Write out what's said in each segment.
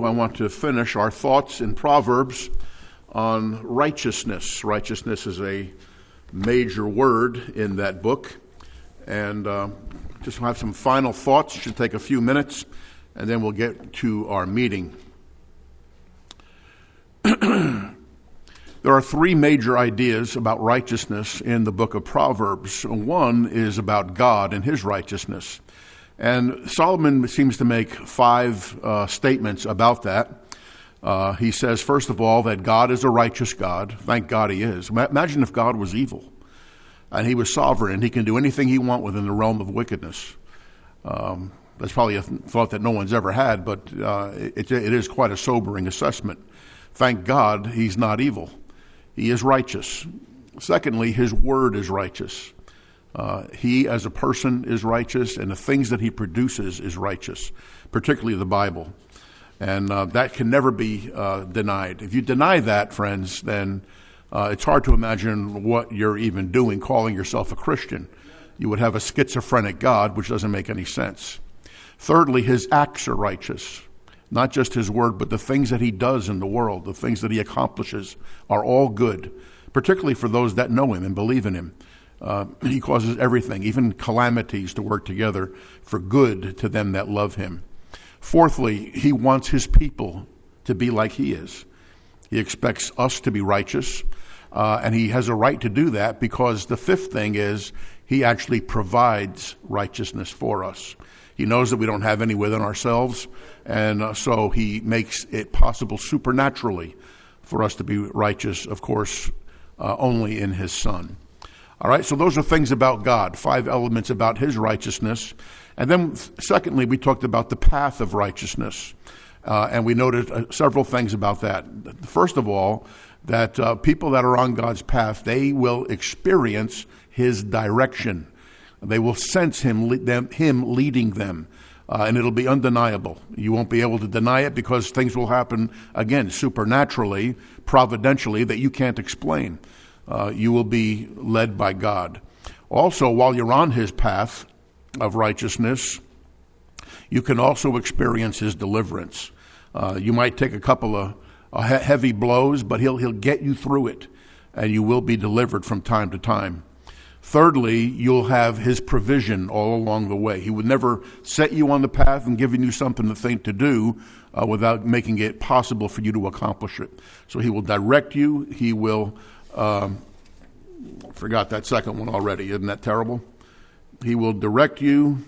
I want to finish our thoughts in Proverbs on righteousness. Righteousness is a major word in that book. And just have some final thoughts. Should take a few minutes, and then we'll get to our meeting. There are three major ideas about righteousness in the book of Proverbs. One is about God and his righteousness. And Solomon seems to make five statements about that. He says, first of all, that God is a righteous God. Thank God he is. Imagine if God was evil and he was sovereign and he can do anything he wants within the realm of wickedness. That's probably a thought that no one's ever had, but it is quite a sobering assessment. Thank God he's not evil. He is righteous. Secondly, his word is righteous. He as a person is righteous, and the things that he produces is righteous, particularly the Bible. And that can never be denied. If you deny that, friends, then it's hard to imagine what you're even doing, calling yourself a Christian. You would have a schizophrenic God, which doesn't make any sense. Thirdly, his acts are righteous. Not just his word, but the things that he does in the world, the things that he accomplishes are all good, particularly for those that know him and believe in him. He causes everything, even calamities, to work together for good to them that love him. Fourthly, he wants his people to be like he is. He expects us to be righteous, and he has a right to do that because the fifth thing is he actually provides righteousness for us. He knows that we don't have any within ourselves, and so he makes it possible supernaturally for us to be righteous, of course, only in his Son. All right, so those are things about God, five elements about his righteousness. And then secondly, we talked about the path of righteousness, and we noted several things about that. First of all, that people that are on God's path, they will experience his direction. They will sense him leading them, and it'll be undeniable. You won't be able to deny it because things will happen, again, supernaturally, providentially, that you can't explain. You will be led by God. Also, while you're on his path of righteousness, you can also experience his deliverance. You might take a couple of heavy blows, but he'll get you through it, and you will be delivered from time to time. Thirdly, you'll have his provision all along the way. He would never set you on the path and giving you something to think to do without making it possible for you to accomplish it. So he will direct you. He will, forgot that second one already. Isn't that terrible? He will direct you.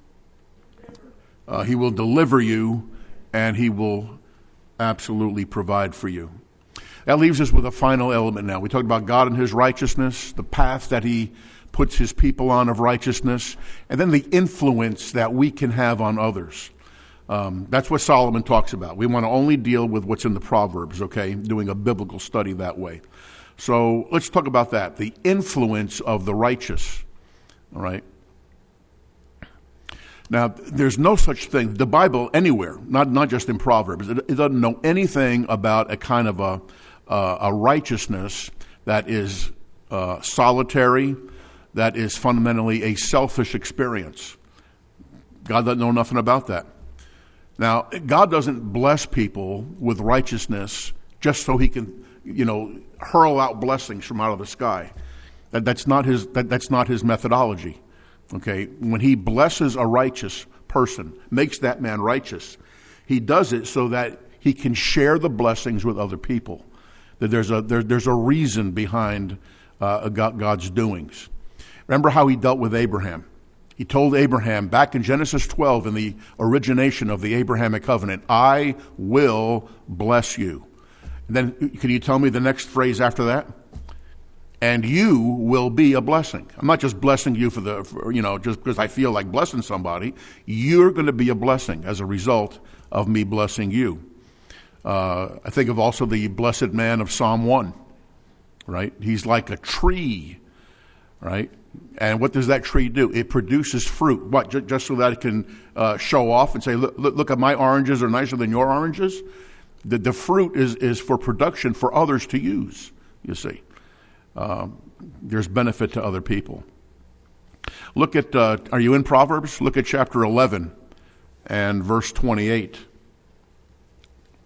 He will deliver you, and he will absolutely provide for you. That leaves us with a final element now. We talked about God and his righteousness, the path that he puts his people on of righteousness, and then the influence that we can have on others. That's what Solomon talks about. We want to only deal with what's in the Proverbs, okay, doing a biblical study that way. So let's talk about that, the influence of the righteous, all right? Now, there's no such thing, the Bible anywhere, not just in Proverbs, it doesn't know anything about a kind of a righteousness that is solitary, that is fundamentally a selfish experience. God doesn't know nothing about that. Now, God doesn't bless people with righteousness just so he can, hurl out blessings from out of the sky. That's not his methodology. Okay, when he blesses a righteous person, makes that man righteous, he does it so that he can share the blessings with other people. That there's a reason behind God's doings. Remember how he dealt with Abraham. He told Abraham back in Genesis 12 in the origination of the Abrahamic covenant, I will bless you. And then can you tell me the next phrase after that? And you will be a blessing. I'm not just blessing you just because I feel like blessing somebody. You're going to be a blessing as a result of me blessing you. I think of also the blessed man of Psalm 1, right? He's like a tree, right? And what does that tree do? It produces fruit. What? Just so that it can show off and say, look at my oranges are nicer than your oranges? The fruit is for production for others to use, you see. There's benefit to other people. Look at, are you in Proverbs? Look at chapter 11 and verse 28.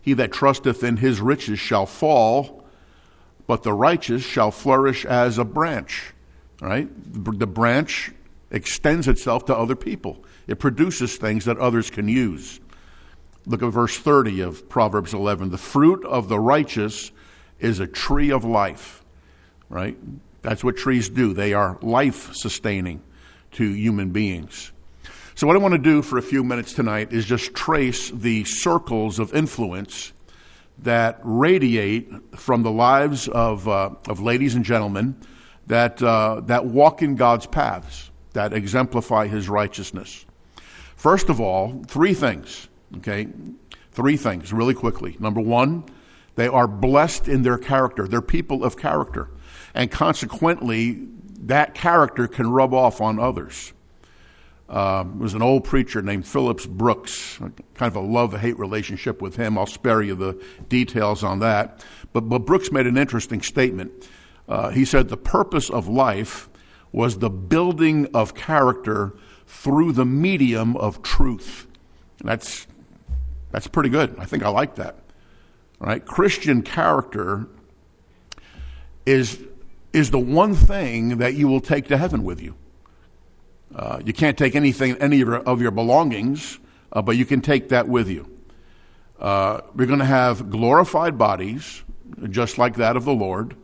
He that trusteth in his riches shall fall, but the righteous shall flourish as a branch. Right? The branch extends itself to other people. It produces things that others can use. Look at verse 30 of Proverbs 11. The fruit of the righteous is a tree of life. Right? That's what trees do. They are life-sustaining to human beings. So what I want to do for a few minutes tonight is just trace the circles of influence that radiate from the lives of ladies and gentlemen that walk in God's paths, that exemplify his righteousness. First of all, three things, okay? Three things really quickly. Number one, they are blessed in their character. They're people of character. And consequently, that character can rub off on others. There was an old preacher named Phillips Brooks, kind of a love-hate relationship with him. I'll spare you the details on that. But Brooks made an interesting statement. He said the purpose of life was the building of character through the medium of truth. And that's pretty good. I think I like that. All right? Christian character is the one thing that you will take to heaven with you. You can't take any of your belongings, but you can take that with you. We're going to have glorified bodies, just like that of the Lord.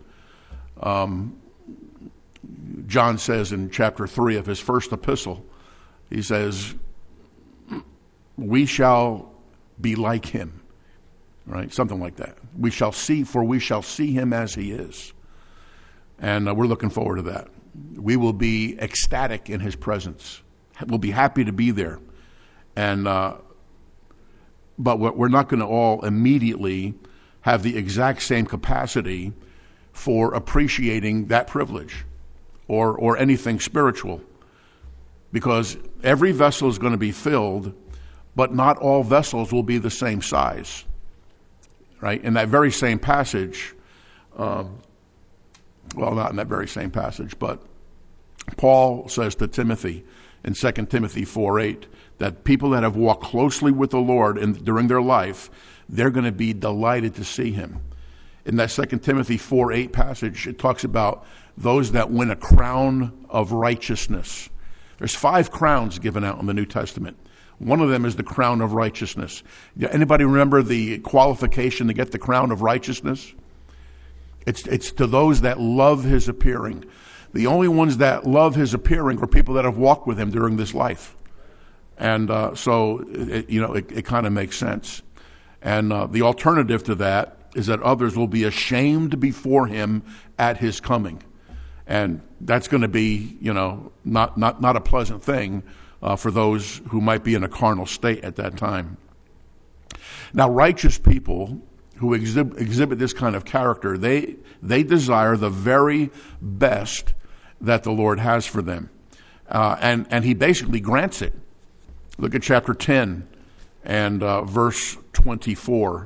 John says in chapter 3 of his first epistle, he says, we shall be like him, right? Something like that. We shall see him as he is. And we're looking forward to that. We will be ecstatic in his presence. We'll be happy to be there. And but we're not going to all immediately have the exact same capacity for appreciating that privilege or anything spiritual. Because every vessel is going to be filled, but not all vessels will be the same size. Right? In that very same passage, well, not in that very same passage, but Paul says to Timothy in 2 Timothy 4:8 that people that have walked closely with the Lord during their life, they're going to be delighted to see him. In that 2 Timothy 4:8 passage, it talks about those that win a crown of righteousness. There's 5 crowns given out in the New Testament. One of them is the crown of righteousness. Anybody remember the qualification to get the crown of righteousness? It's to those that love his appearing. The only ones that love his appearing are people that have walked with him during this life. And so it kind of makes sense. And the alternative to that is that others will be ashamed before him at his coming. And that's going to be, not a pleasant thing for those who might be in a carnal state at that time. Now, righteous people who exhibit this kind of character, they desire the very best that the Lord has for them. And he basically grants it. Look at chapter 10 and verse 24.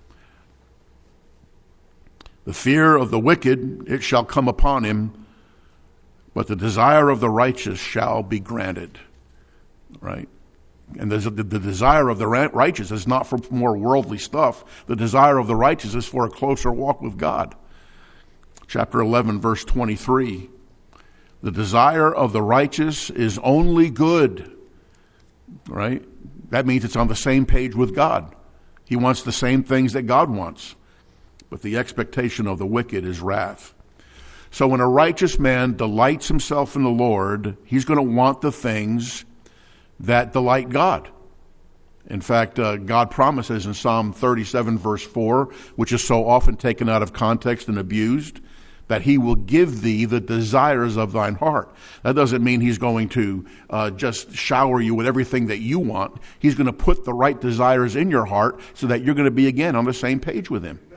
The fear of the wicked, it shall come upon him, but the desire of the righteous shall be granted. Right? And the desire of the righteous is not for more worldly stuff. The desire of the righteous is for a closer walk with God. Chapter 11, verse 23. The desire of the righteous is only good. Right? That means it's on the same page with God. He wants the same things that God wants. But the expectation of the wicked is wrath. So when a righteous man delights himself in the Lord, he's going to want the things that delight God. In fact, God promises in Psalm 37, verse 4, which is so often taken out of context and abused, that he will give thee the desires of thine heart. That doesn't mean he's going to just shower you with everything that you want. He's going to put the right desires in your heart so that you're going to be, again, on the same page with him.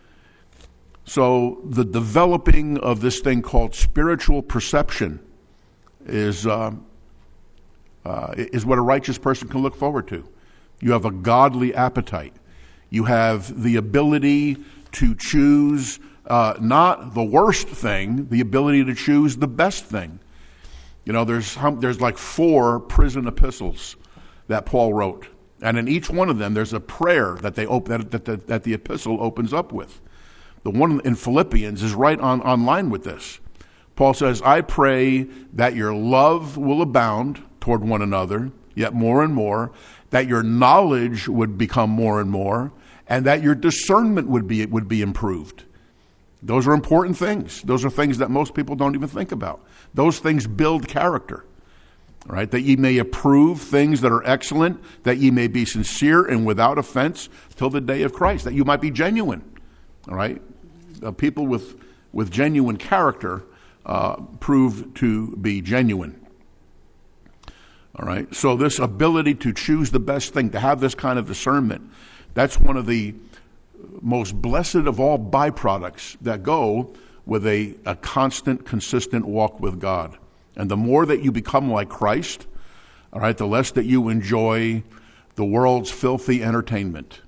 So the developing of this thing called spiritual perception is what a righteous person can look forward to. You have a godly appetite. You have the ability to choose not the worst thing, the ability to choose the best thing. There's like 4 prison epistles that Paul wrote. And in each one of them, there's a prayer that that the epistle opens up with. The one in Philippians is right on line with this. Paul says, I pray that your love will abound toward one another, yet more and more, that your knowledge would become more and more, and that your discernment would be improved. Those are important things. Those are things that most people don't even think about. Those things build character. All right, that ye may approve things that are excellent, that ye may be sincere and without offense till the day of Christ, that you might be genuine. All right, people with genuine character prove to be genuine. All right, so this ability to choose the best thing, to have this kind of discernment, that's one of the most blessed of all byproducts that go with a constant, consistent walk with God. And the more that you become like Christ, all right, the less that you enjoy the world's filthy entertainment.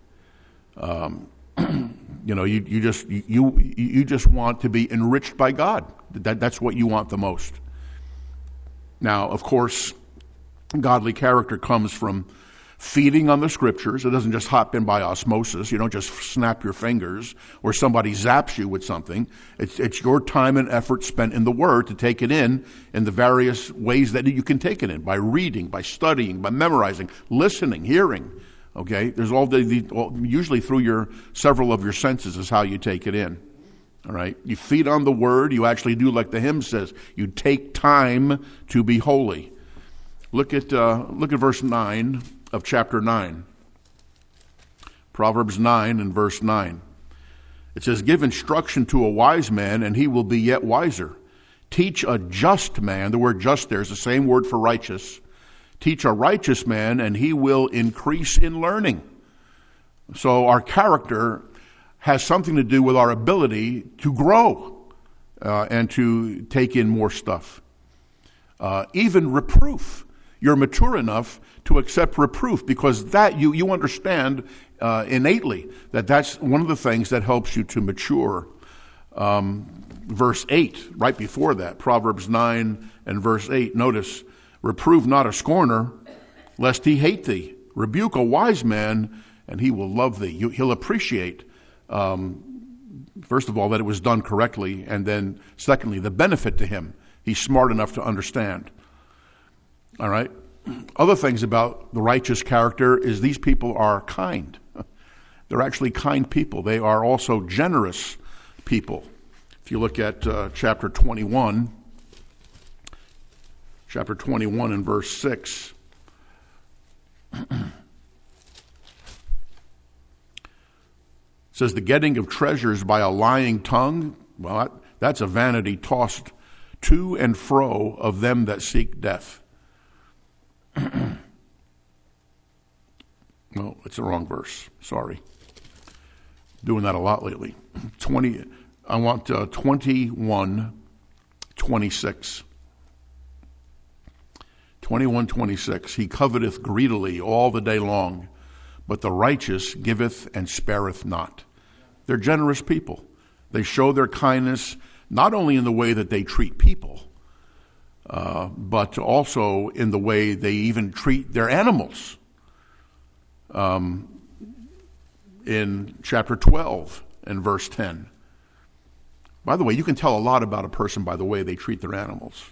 You just want to be enriched by God. That's what you want the most. Now, of course, godly character comes from feeding on the scriptures. It doesn't just hop in by osmosis. You don't just snap your fingers or somebody zaps you with something. It's your time and effort spent in the Word to take it in the various ways that you can take it in, by reading, by studying, by memorizing, listening, hearing. Okay, there's usually through several of your senses is how you take it in. All right, you feed on the Word. You actually do like the hymn says. You take time to be holy. Look at verse 9 of chapter 9. Proverbs 9 and verse 9. It says, give instruction to a wise man, and he will be yet wiser. Teach a just man, the word just there is the same word for righteous. Teach a righteous man, and he will increase in learning. So our character has something to do with our ability to grow and to take in more stuff. Even reproof. You're mature enough to accept reproof, because that you understand innately that's one of the things that helps you to mature. Verse 8, right before that, Proverbs 9 and verse 8, notice, reprove not a scorner, lest he hate thee. Rebuke a wise man, and he will love thee. He'll appreciate, first of all, that it was done correctly, and then secondly, the benefit to him. He's smart enough to understand. All right. Other things about the righteous character is these people are kind. They're actually kind people. They are also generous people. If you look at chapter 21 and verse 6, it says, the getting of treasures by a lying tongue, well, that's a vanity tossed to and fro of them that seek death. No, it's the wrong verse. Sorry. Doing that a lot lately. 21:26. 21:26. He coveteth greedily all the day long, but the righteous giveth and spareth not. They're generous people. They show their kindness not only in the way that they treat people, but also in the way they even treat their animals. In chapter 12 and verse 10. By the way, you can tell a lot about a person by the way they treat their animals.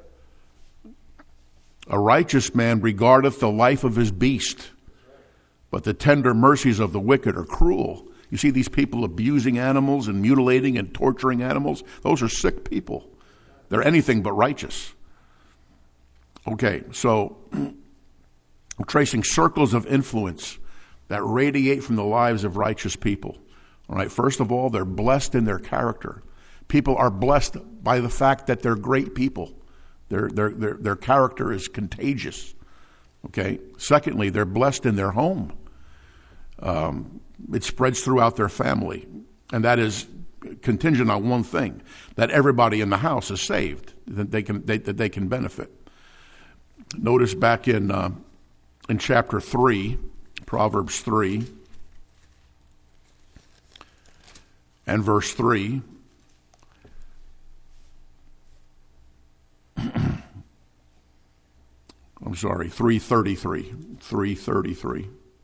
A righteous man regardeth the life of his beast, but the tender mercies of the wicked are cruel. You see these people abusing animals and mutilating and torturing animals? Those are sick people. They're anything but righteous. Okay, so tracing circles of influence that radiate from the lives of righteous people. All right, first of all, they're blessed in their character. People are blessed by the fact that they're great people. Their character is contagious. Okay. Secondly, they're blessed in their home. It spreads throughout their family, and that is contingent on one thing: that everybody in the house is saved, that they can benefit. Notice back in chapter 3, Proverbs 3 and verse 3. I'm sorry, 3:33.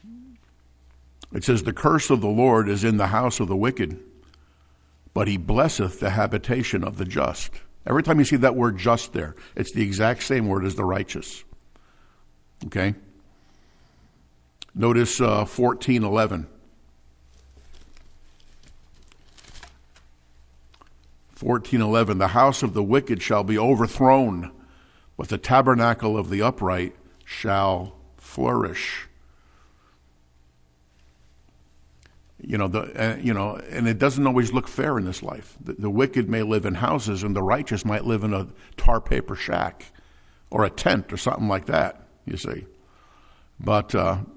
It says, the curse of the Lord is in the house of the wicked, but he blesseth the habitation of the just. Every time you see that word just there, it's the exact same word as the righteous. Okay? Notice 14:11. 14:11, the house of the wicked shall be overthrown, but the tabernacle of the upright shall flourish. And it doesn't always look fair in this life. The wicked may live in houses, and the righteous might live in a tar paper shack or a tent or something like that, you see. But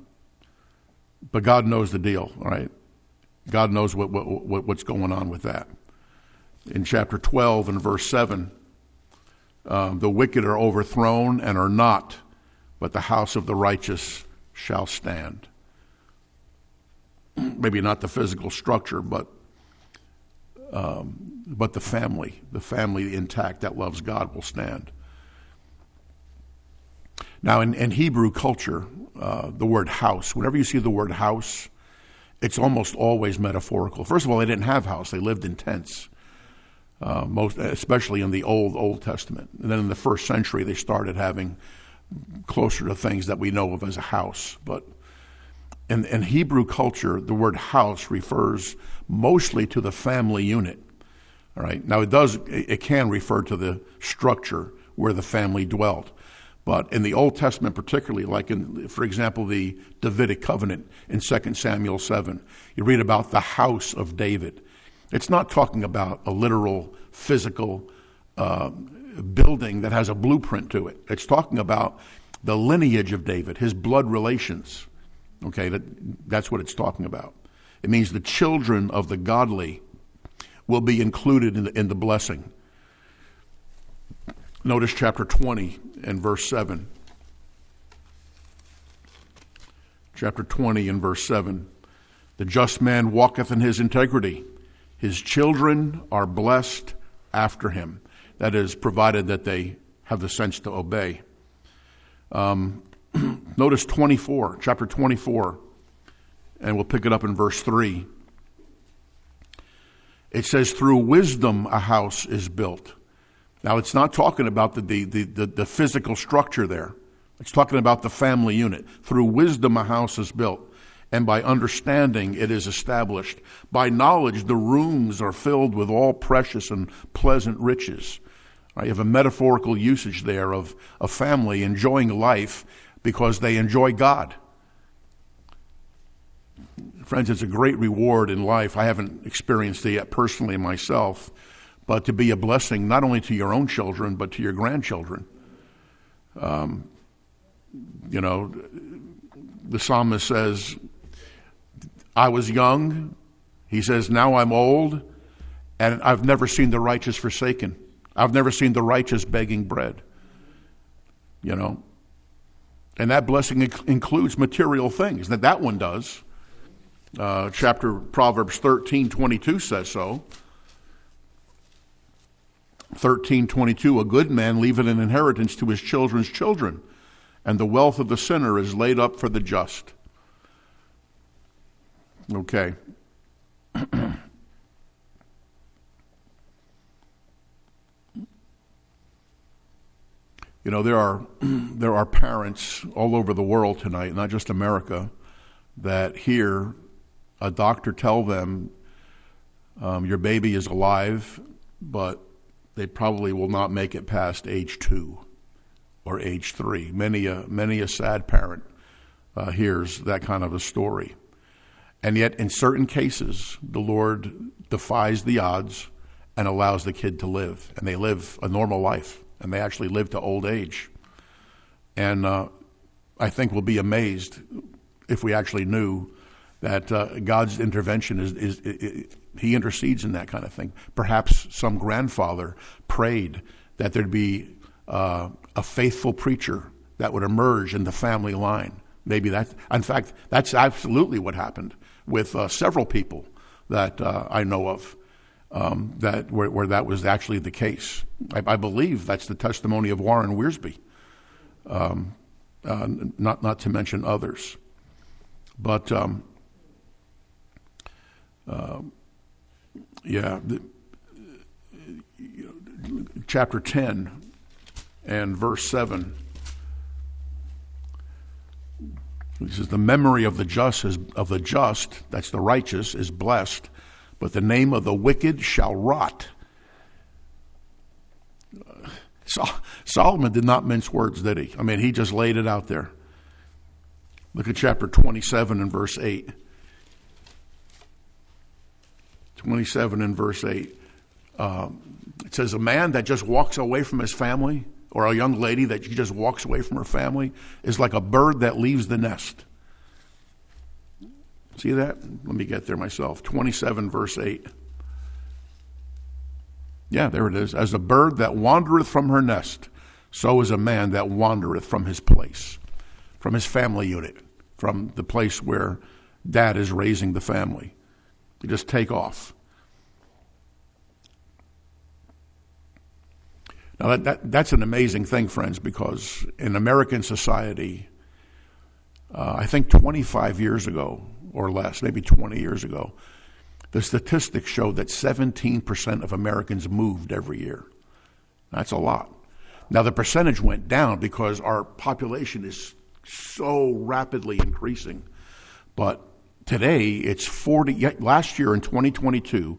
God knows the deal, all right? God knows what's going on with that. In chapter 12 and verse 7, the wicked are overthrown and are not, but the house of the righteous shall stand. Maybe not the physical structure, but the family intact that loves God will stand. Now, in Hebrew culture, the word house, whenever you see the word house, it's almost always metaphorical. First of all, they didn't have house; they lived in tents. Especially in the Old Testament, and then in the first century, they started having closer to things that we know of as a house. But in Hebrew culture, the word house refers mostly to the family unit. All right. Now it can refer to the structure where the family dwelt. But in the Old Testament particularly, like for example, the Davidic covenant in 2 Samuel 7, you read about the house of David. It's not talking about a literal physical building that has a blueprint to it. It's talking about the lineage of David, his blood relations. Okay, that's what it's talking about. It means the children of the godly will be included in the blessing. Notice chapter 20 and verse 7. Chapter 20 and verse 7. The just man walketh in his integrity. His children are blessed after him. That is, provided that they have the sense to obey. Notice chapter 24, and we'll pick it up in verse 3. It says, through wisdom a house is built. Now, it's not talking about the physical structure there. It's talking about the family unit. Through wisdom a house is built, and by understanding it is established. By knowledge the rooms are filled with all precious and pleasant riches. Right? You have a metaphorical usage there of a family enjoying life because they enjoy God. Friends, it's a great reward in life. I haven't experienced it yet personally myself, but to be a blessing not only to your own children, but to your grandchildren. The psalmist says, I was young, he says, now I'm old, and I've never seen the righteous forsaken. I've never seen the righteous begging bread. And that blessing includes material things. That one does. Proverbs 13:22 says so. 13:22, a good man leaveth an inheritance to his children's children, and the wealth of the sinner is laid up for the just. Okay. There are parents all over the world tonight, not just America, that hear a doctor tell them your baby is alive, but they probably will not make it past age 2 or age 3. Many a sad parent hears that kind of a story. And yet, in certain cases, the Lord defies the odds and allows the kid to live. And they live a normal life. And they actually live to old age. And I think we'll be amazed if we actually knew that God's intervention is he intercedes in that kind of thing. Perhaps some grandfather prayed that there'd be a faithful preacher that would emerge in the family line. Maybe that's absolutely what happened with several people that I know of, where that was actually the case. I believe that's the testimony of Warren Wiersbe, not to mention others. But, chapter 10 and verse 7. He says, the memory of the just, that's the righteous, is blessed, but the name of the wicked shall rot. Solomon did not mince words, did he? I mean, he just laid it out there. Look at chapter 27 and verse 8. 27 and verse 8. It says, a man that just walks away from his family, or a young lady that just walks away from her family, is like a bird that leaves the nest. See that? Let me get there myself. 27 verse 8. Yeah, there it is. As a bird that wandereth from her nest, so is a man that wandereth from his place, from his family unit, from the place where dad is raising the family. You just take off. Now that's an amazing thing, friends, because in American society, I think 25 years ago or less, maybe 20 years ago, the statistics showed that 17% of Americans moved every year. That's a lot. Now the percentage went down because our population is so rapidly increasing. But today it's 40, last year in 2022,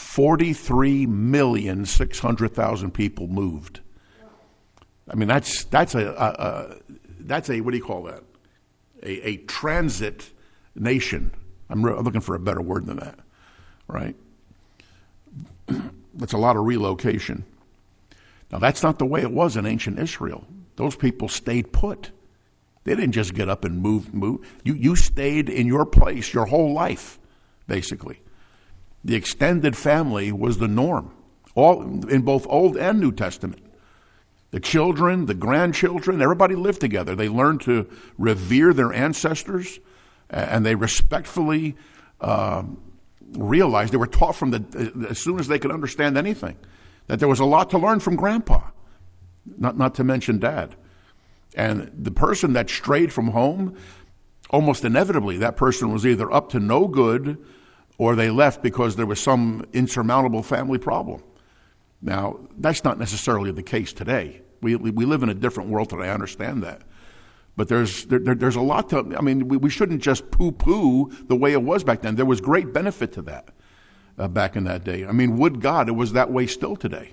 43,600,000 people moved. I mean, that's a what do you call that? A transit nation. I'm looking for a better word than that, right? That's a lot of relocation. Now, that's not the way it was in ancient Israel. Those people stayed put. They didn't just get up and move. You stayed in your place your whole life, basically. The extended family was the norm, all in both Old and New Testament. The children, the grandchildren, everybody lived together. They learned to revere their ancestors, and they respectfully realized, they were taught from as soon as they could understand anything, that there was a lot to learn from Grandpa, not to mention Dad. And the person that strayed from home, almost inevitably, that person was either up to no good or they left because there was some insurmountable family problem. Now, that's not necessarily the case today. We live in a different world today, I understand that. But there's a lot to, I mean, we shouldn't just poo-poo the way it was back then. There was great benefit to that back in that day. I mean, would God it was that way still today.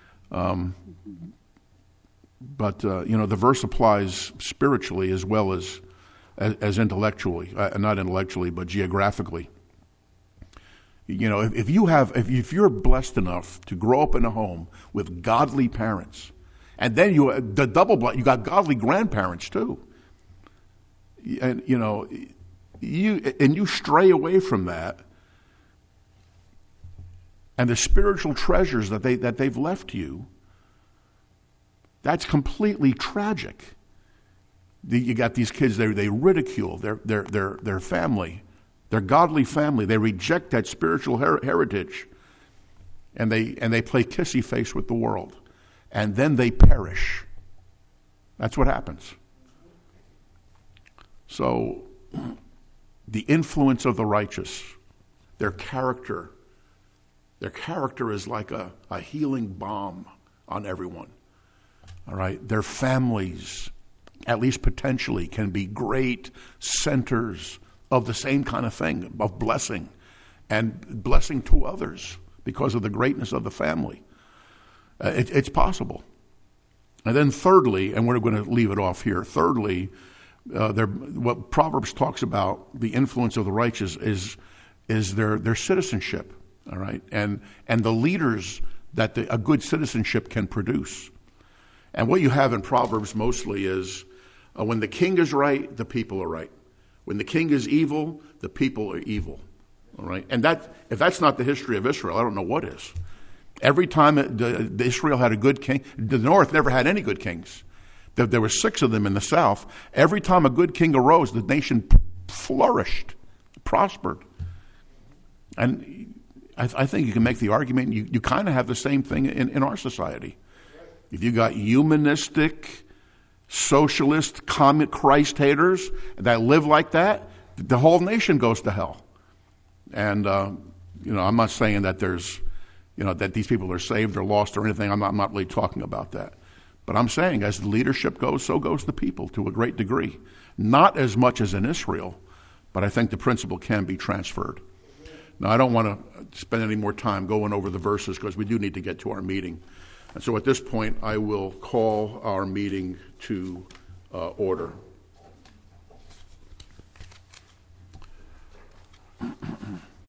But the verse applies spiritually as well as intellectually, not intellectually, but geographically. If you're blessed enough to grow up in a home with godly parents, and then you got godly grandparents too, and you stray away from that, and the spiritual treasures that they've left you, that's completely tragic. You got these kids, they ridicule their family, their godly family. They reject that spiritual heritage, and they play kissy face with the world, and then they perish. That's what happens. So, the influence of the righteous, their character is like a healing balm on everyone. All right, their families, at least potentially, can be great centers of the same kind of thing, of blessing, and blessing to others because of the greatness of the family. It's possible. And then thirdly, and we're going to leave it off here, thirdly, what Proverbs talks about, the influence of the righteous, is their citizenship, all right, and the leaders that a good citizenship can produce. And what you have in Proverbs mostly is when the king is right, the people are right. When the king is evil, the people are evil. All right, and if that's not the history of Israel, I don't know what is. Every time Israel had a good king, the north never had any good kings. There were 6 of them in the south. Every time a good king arose, the nation flourished, prospered. And I think you can make the argument, you kind of have the same thing in our society. If you got humanistic, socialist, Christ haters that live like that, the whole nation goes to hell. And, I'm not saying that there's, that these people are saved or lost or anything. I'm not really talking about that. But I'm saying as the leadership goes, so goes the people to a great degree. Not as much as in Israel, but I think the principle can be transferred. Now, I don't want to spend any more time going over the verses because we do need to get to our meeting. And so at this point, I will call our meeting to order.